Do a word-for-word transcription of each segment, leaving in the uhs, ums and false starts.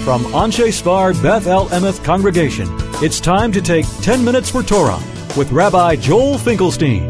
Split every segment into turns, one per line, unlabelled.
From Anshe Sfar Beth El Emeth Congregation, it's time to take ten minutes for Torah with Rabbi Joel Finkelstein.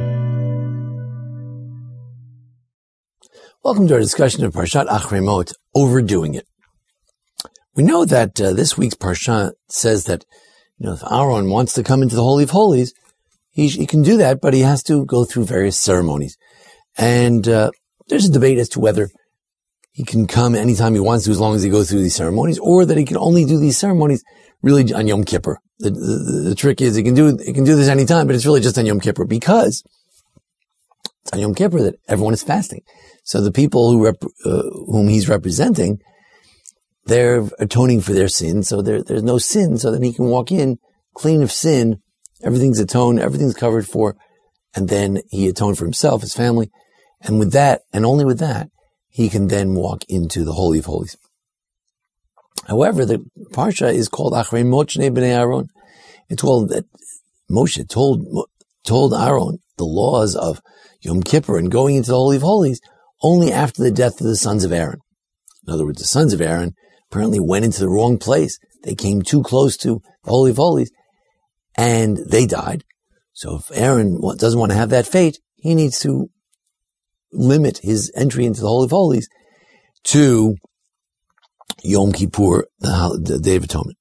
Welcome to our discussion of Parshat Achrei Mot, overdoing it. We know that uh, this week's Parsha says that, you know, if Aaron wants to come into the Holy of Holies, he, he can do that, but he has to go through various ceremonies. And uh, there's a debate as to whether he can come anytime he wants to as long as he goes through these ceremonies, or that he can only do these ceremonies really on Yom Kippur. The, the, the trick is he can do he can do this anytime, but it's really just on Yom Kippur because it's on Yom Kippur that everyone is fasting. So the people who rep, uh, whom he's representing, they're atoning for their sin, so there, there's no sin, so then he can walk in clean of sin, everything's atoned, everything's covered for, and then he atoned for himself, his family, and with that, and only with that, he can then walk into the Holy of Holies. However, the Parsha is called Achrei Mot Shnei Bnei Aaron. It's told that Moshe told, told Aaron the laws of Yom Kippur and going into the Holy of Holies only after the death of the sons of Aaron. In other words, the sons of Aaron apparently went into the wrong place. They came too close to the Holy of Holies and they died. So if Aaron doesn't want to have that fate, he needs to limit his entry into the Holy of Holies to Yom Kippur, the, the Day of Atonement.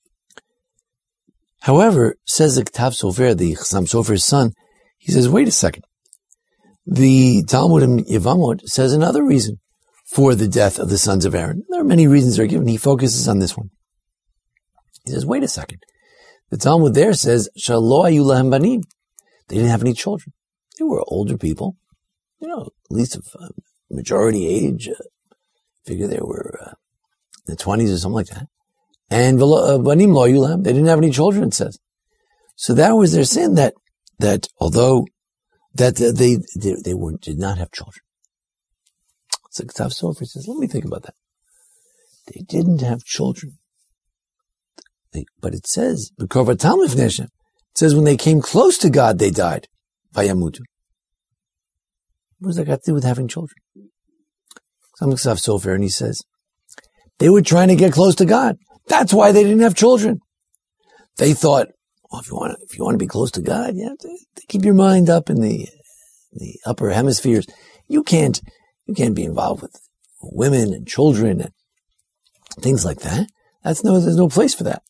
However, says the Ktav Sofer, the Chassam Sofer's son, he says, wait a second. The Talmud in Yevamot says another reason for the death of the sons of Aaron. There are many reasons that are given. He focuses on this one. He says, wait a second. The Talmud there says, Shalo hayu lahem banim. They didn't have any children. They were older people. You know, at least of uh, majority age. Uh, figure they were uh, in the twenties or something like that. And banim lo hayu lahem. They didn't have any children, it says. So that was their sin, that that although that uh, they they, they were, did not have children. So Ktav Sofer says, let me think about that. They didn't have children. They, but it says, it says when they came close to God, they died. Vayamutu. What does that got to do with having children? Some Ktav Sofer, and he says, they were trying to get close to God. That's why they didn't have children. They thought, well, if you want to, if you want to be close to God, you have to, to keep your mind up in the, the upper hemispheres. You can't, You can't be involved with women and children and things like that. That's no, there's no place for that.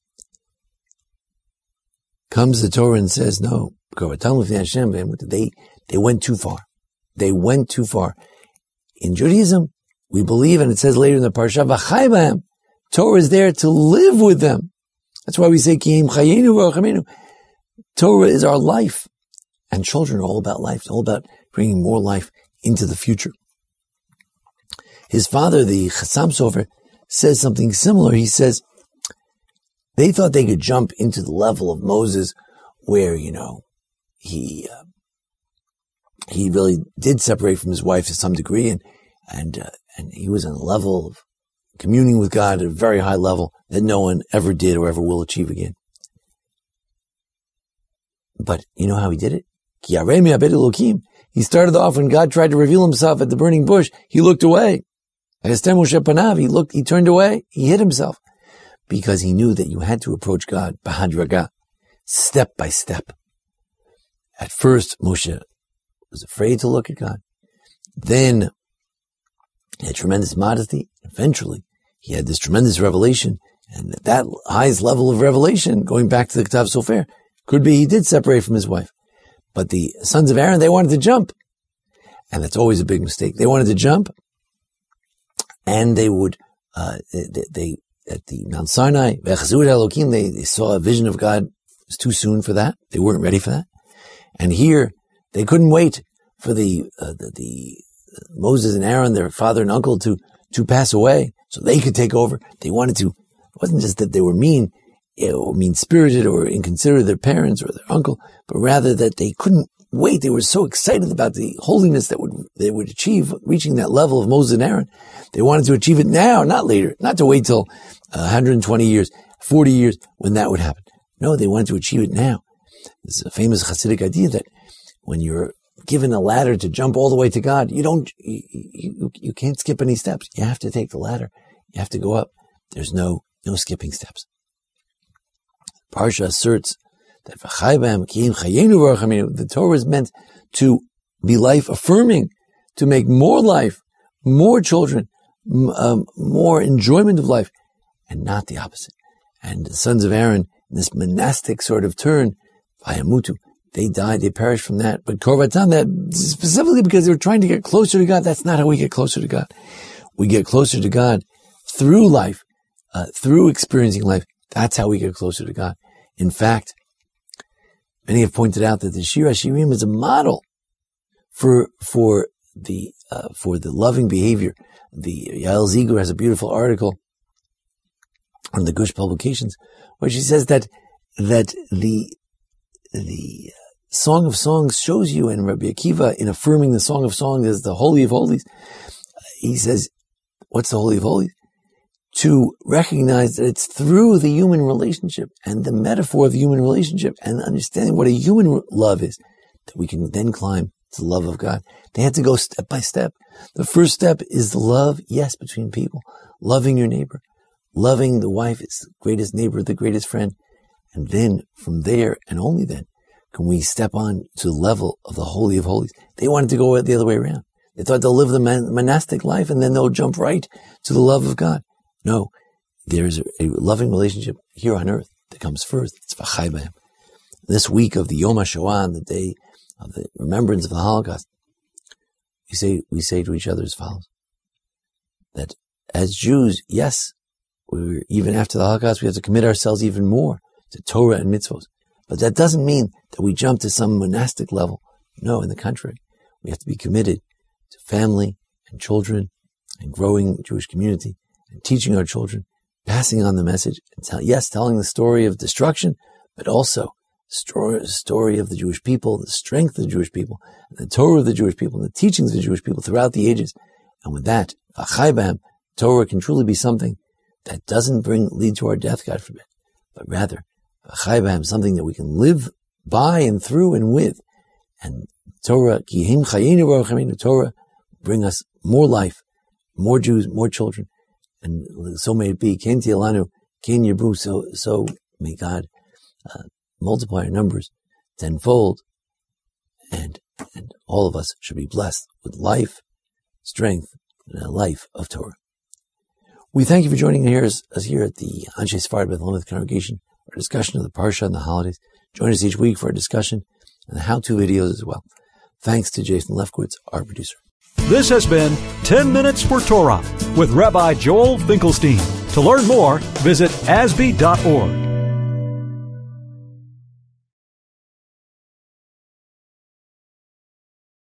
Comes the Torah and says, no, they, they went too far. They went too far. In Judaism, we believe, and it says later in the Parsha, V'chai b'hem, Torah is there to live with them. That's why we say, Ki im chayenu v'rachamenu. Torah is our life. And children are all about life. It's all about bringing more life into the future. His father, the Chassam Sofer, says something similar. He says, they thought they could jump into the level of Moses where, you know, he, uh, he really did separate from his wife to some degree and, and, uh, and he was on a level of communing with God at a very high level that no one ever did or ever will achieve again. But you know how he did it? He started off when God tried to reveal himself at the burning bush. He looked away. He looked, he turned away. He hid himself because he knew that you had to approach God bahadraga, step by step. At first, Moshe was afraid to look at God. Then he had tremendous modesty. Eventually, he had this tremendous revelation. And at that highest level of revelation, going back to the Ktav Sofer, could be he did separate from his wife. But the sons of Aaron, they wanted to jump. And that's always a big mistake. They wanted to jump. And they would, uh, they, they, at the Mount Sinai, they, they saw a vision of God. It was too soon for that. They weren't ready for that. And here, they couldn't wait for the, uh, the, the, Moses and Aaron, their father and uncle, to, to pass away so they could take over. They wanted to, it wasn't just that they were mean, or mean-spirited or inconsiderate of their parents or their uncle, but rather that they couldn't wait. They were so excited about the holiness that would they would achieve, reaching that level of Moses and Aaron. They wanted to achieve it now, not later, not to wait till uh, one hundred twenty years, forty years, when that would happen. No, they wanted to achieve it now. There's a famous Hasidic idea that when you're given a ladder to jump all the way to God, you don't, you, you, you can't skip any steps. You have to take the ladder. You have to go up. There's no No skipping steps. Parsha asserts that the Torah is meant to be life-affirming, to make more life, more children, um, more enjoyment of life, and not the opposite. And the sons of Aaron, in this monastic sort of turn, Vayamutu, they died, they perished from that. But Korvatan, that specifically because they were trying to get closer to God, that's not how we get closer to God. We get closer to God through life, uh, through experiencing life. That's how we get closer to God. In fact, many have pointed out that the Shir HaShirim is a model for, for the, uh, for the loving behavior. The Yael Ziegler has a beautiful article on the Gush Publications where she says that, that the, the Song of Songs shows you, and Rabbi Akiva, in affirming the Song of Songs as the Holy of Holies, he says, what's the Holy of Holies? To recognize that it's through the human relationship and the metaphor of the human relationship and understanding what a human love is that we can then climb to the love of God. They had to go step by step. The first step is the love, yes, between people. Loving your neighbor. Loving the wife, it's the greatest neighbor, the greatest friend. And then from there, and only then, can we step on to the level of the Holy of Holies. They wanted to go the other way around. They thought they'll live the monastic life and then they'll jump right to the love of God. No, there's a, a loving relationship here on earth that comes first. It's v'chai b'hem. This week of the Yom HaShoah, the day of the remembrance of the Holocaust, we say, we say to each other as follows, that as Jews, yes, we're, even after the Holocaust, we have to commit ourselves even more to Torah and mitzvos. But that doesn't mean that we jump to some monastic level. No, in the contrary, we have to be committed to family and children and growing Jewish community and teaching our children, passing on the message, and tell, yes, telling the story of destruction, but also story, story of the Jewish people, the strength of the Jewish people, and the Torah of the Jewish people, and the teachings of the Jewish people throughout the ages. And with that, v'chai b'hem, Torah can truly be something that doesn't bring lead to our death, God forbid, but rather v'chai b'hem, something that we can live by and through and with. And Torah, ki him chayenu v'rachamenu, Torah bring us more life, more Jews, more children. And so may it be. Ken Tialanu, Ken Yirbu. So, so may God uh, multiply our numbers tenfold, and and all of us should be blessed with life, strength, and a life of Torah. We thank you for joining us here at the Anshe Sfard Beth Elameth Congregation, our discussion of the Parsha and the holidays. Join us each week for a discussion and the how-to videos as well. Thanks to Jason Lefkowitz, our producer.
This has been ten minutes for Torah with Rabbi Joel Finkelstein. To learn more, visit A S B I dot org.